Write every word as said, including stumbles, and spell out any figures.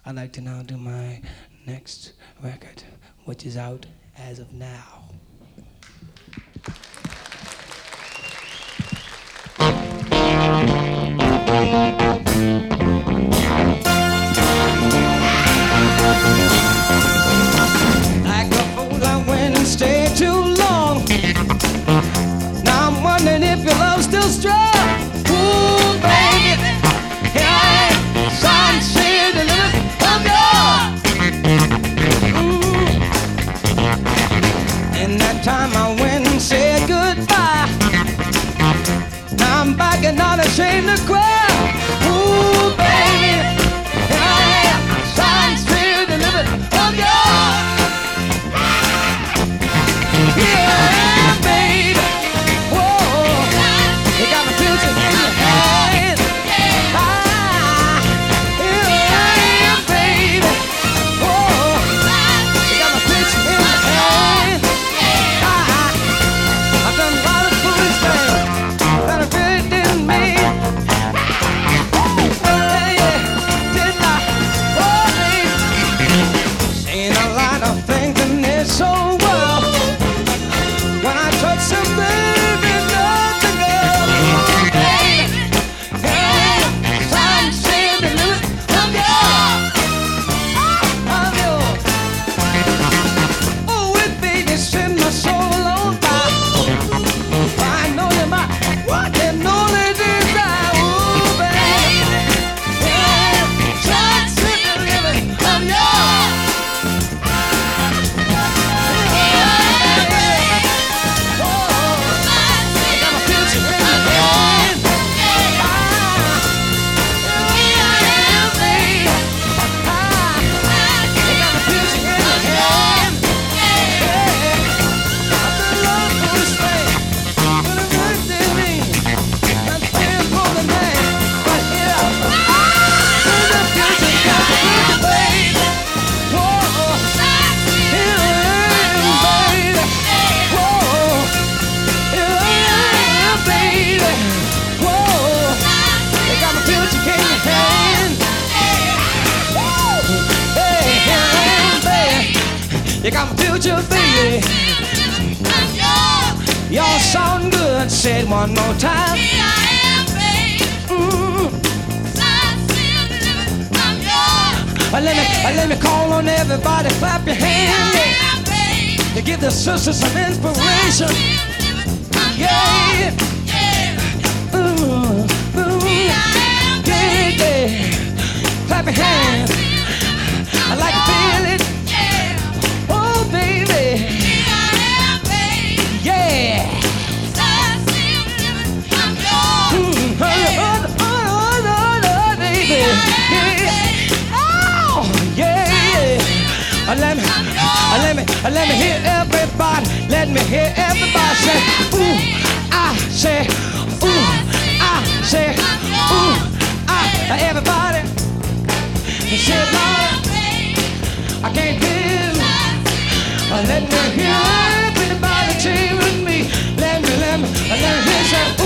I'd like to now do my next record, which is out as of now. Like a fool, I went and stayed too long. Now I'm wondering if your love's still strong. Ooh, baby, here I am, signed, sealed, delivered from yours. Ooh. And that time I went and said goodbye. Now I'm back and not ashamed to cry. Ooh, baby, here I am, signed, sealed, delivered from yours. Here I am, baby. Whoa, you got my future in your hand. Ah, here I am, baby. Whoa, you got my future in your hand. Ah, I've done a lot of foolish things that I really didn't mean. Yeah, yeah, did I? Oh, baby, saying a lot of things in this whole world. When I touch some baby, nothing else. Baby, hey, I'm saying the limit of yours. Of yours. Oh, it baby, send my soul on fire. I know you might, what you know they desire. Oh, baby, hey, I'm saying the limit of yours. You got my future, baby. Y'all sound good. Say it one more time. Here I am, baby. Mm. Uh, let me, uh, let me call on everybody. Clap your hands. Yeah. To give the sisters some inspiration. Yeah. Ooh, ooh. Yeah, yeah. Clap your hands. I like to feel it. Baby, yeah. Mm, oh, oh, oh, oh, baby. Yeah. Oh, yeah. Uh, let me, uh, let me, uh, let me hear everybody. Let me hear everybody say, ooh, I say, ooh, I say, ooh, I. Everybody, say, Lord, I can't hear. Let me hear everybody say with me. Let me, let me, let me hear say.